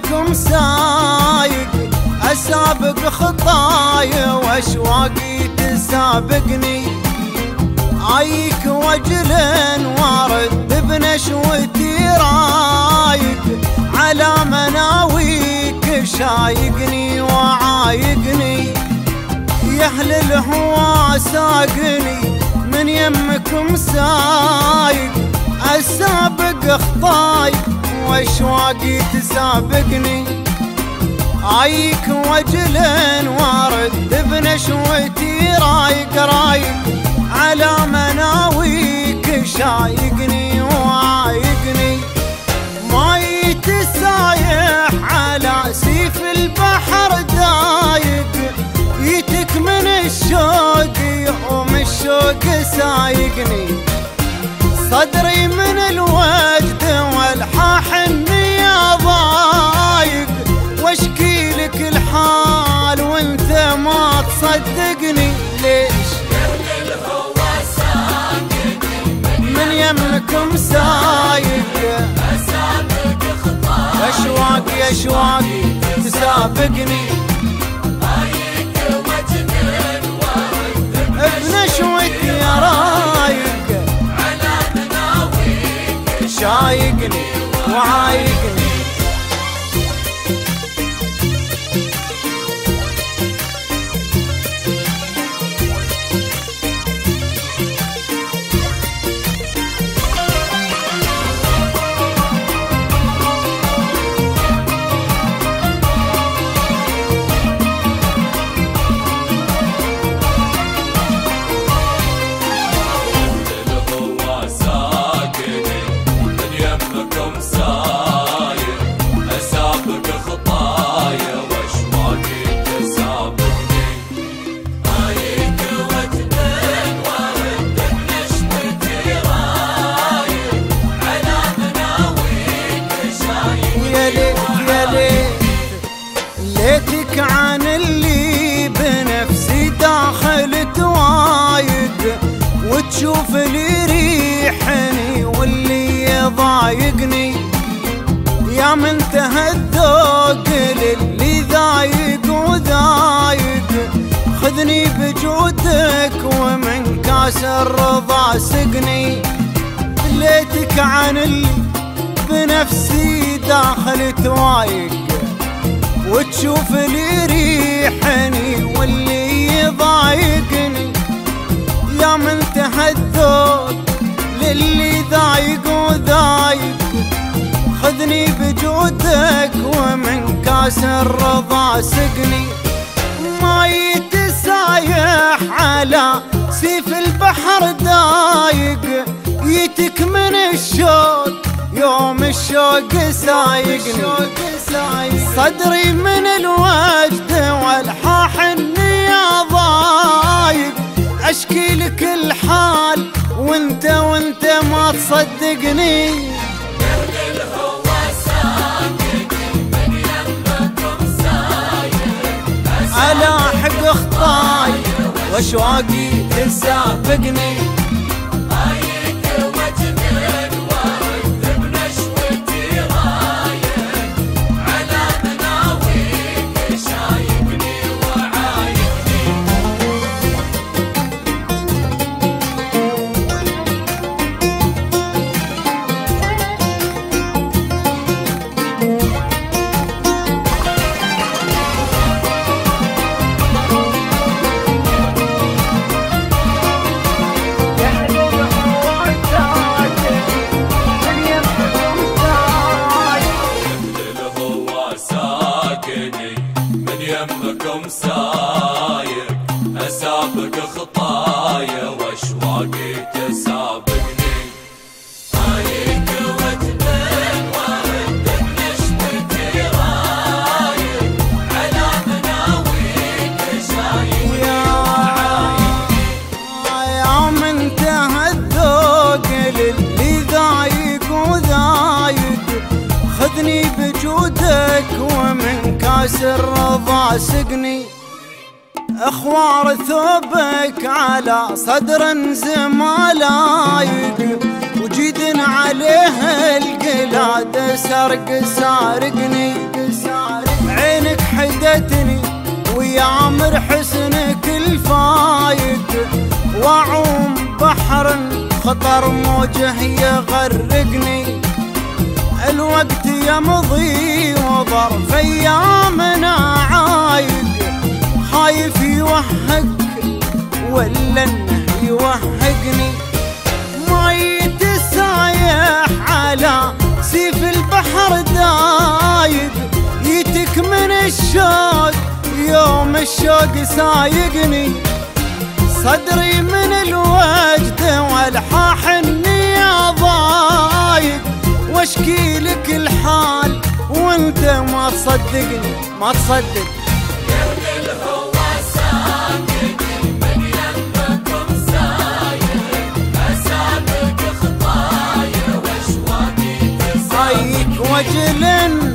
يمكم سايق أسابق خطايا وأشواقي تسابقني. عايك وجل وارد بنشوتي رايق على مناويك شايقني وعايقني. يا أهل الهوى ساقني من يمكم سايق أسابق خطاي وأشواقي تسابقني. عايك وجل وارد بنشوتي رايق رايق على مناويك شايقني وعايقني. ماي تسايح على سيف البحر دايق يتك من الشوق يوم الشوق سايقني. صدري من الوجد والحاح اني ضايق واشكي لك الحال وانت ما تصدقني. ليش من يمكم سايق أسابق خطاي أشواقي أشواقي تسابقني. عايك وجنن وارد بنشوتي يا رايق على مناويك شايقني وعايقني. ليتك عن اللي بنفسي داخل توايق وتشوف اللي يريحني واللي يضايقني. يا منتهى الذوق للي ضايق وضايق خذني بجودك ومن كاس الرضا سقني. ليتك عن اللي بنفسي داخل توايق وتشوف اللي يريحني واللي يضايقني. يا منتهى الذوق للي ضايق وضايق خذني بجودك ومن كاس الرضا سقني. ما يتسايح على سيف البحر دايق يتك من الشوق يوم الشوق سايقني. صدري من الوجد والحاح اني ضايق اشكي لك الحال وانت ما تصدقني. على حق خطاي واشواقي تسابقني. يمكم سايق أسابق خطايا وأشواقي تسابقني. عايك وجنن وارد بنشوتي رايق على مناويك شايق. يا منتهى الذوق للي ضايق وضايق خذني بجودك ومن كاس الرضا سقني. اخوار ثوبك على صدر زمالايق وجيد عليه القلاد سرق سارقني. يا مر حسنك الفايق، واعوم بحر خطر موجه يغرقني. الوقت يمضي وظرف ايامنا عايق، خايف يوهق ولا انه يوهقني. ميت السايح على سيف البحر دايق، يتك من الشوق يوم الشوق سايقني. صدري من الوجد والحاح اني ضايق، واشكي لك الحال وانت ما تصدقني ما تصدق. يهدي الهوى ساكت من يمكم سايق، اسابق خطايا واشواقي تسابقني. وجل